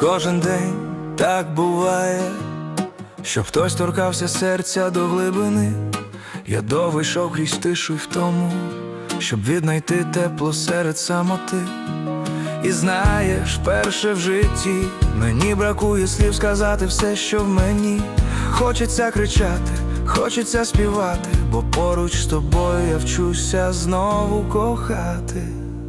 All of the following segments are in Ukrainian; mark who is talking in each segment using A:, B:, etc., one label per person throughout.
A: кожен день так буває, щоб хтось торкався серця до глибини. Я довго йшов крізь тишу й втому, щоб віднайти тепло серед самоти. І знаєш, перше в житті мені бракує слів сказати все, що в мені. Хочеться кричати, хочеться співати, бо поруч з тобою я вчуся знову кохати.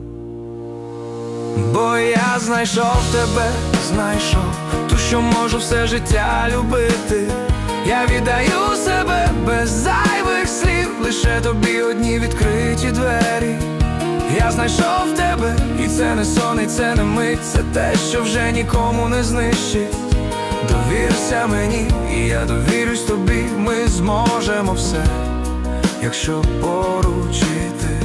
A: Бо я знайшов тебе, знайшов ту, що можу все життя любити. Я віддаю себе без зайвих слів, лише тобі одні відкриті двері. Я знайшов тебе, і це не сон, і це не мить, це те, що вже нікому не знищить. Довірся мені, і я довірюсь тобі, ми зможемо все, якщо поруч іти.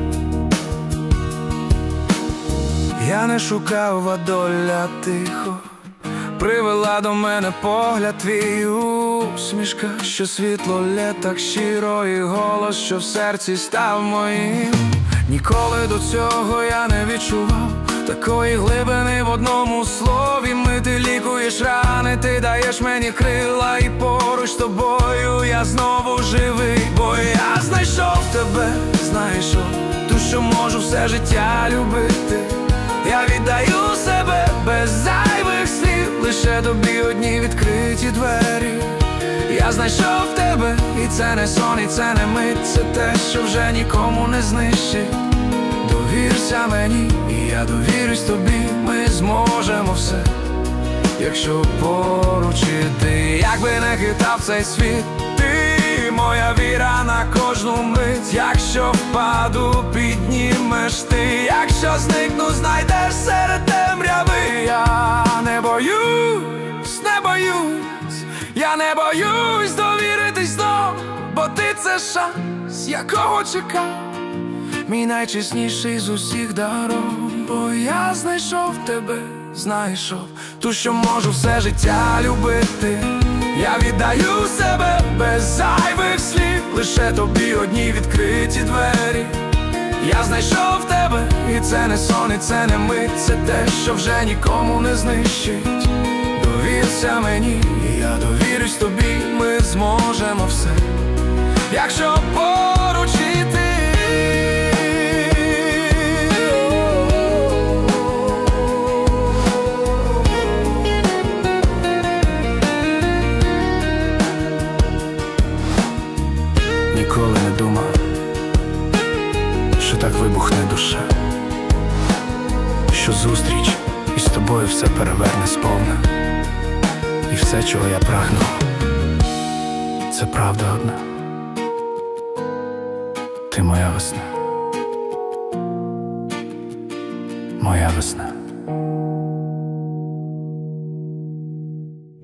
A: Я не шукав, а доля тихо привела до мене погляд твій, усмішка, що світло лє так щиро, і голос, що в серці став моїм. Ніколи до цього я не відчував такої глибини в одному слові. Ти лікуєш рани, ти даєш мені крила, і поруч з тобою я знову живий. Бо я знайшов тебе, знайшов ту, що можу все життя любити. Я віддаю себе без зайвих слів, лише тобі одні відкриті двері. Я знайшов тебе, і це не сон, і це не мить, це те, що вже нікому не знищить. Довірся мені, і я довірюсь тобі, ми зможемо все, якщо поруч іти. Якби не хитав цей світ, ти моя віра на кожну мить. Якщо впаду, піднімеш ти, якщо зникну, знайдеш серед темряви. Я не боюсь, не боюсь, я не боюсь довіритись знов, бо ти це шанс, якого чекав, мій найчесніший з усіх даров. Бо я знайшов тебе, знайшов ту, що можу все життя любити. Я віддаю себе без зайвих слів, лише тобі одні відкриті двері. Я знайшов тебе, і це не сон, і це не мить, це те, що вже нікому не знищить. Довірся мені, і я довірюсь тобі, ми зможемо все, якщо поруч іти. Ніколи не думав, що так вибухне душа, що зустріч із тобою все переверне сповна. І все, чого я прагнув, це правда одна. Ти моя весна, моя весна.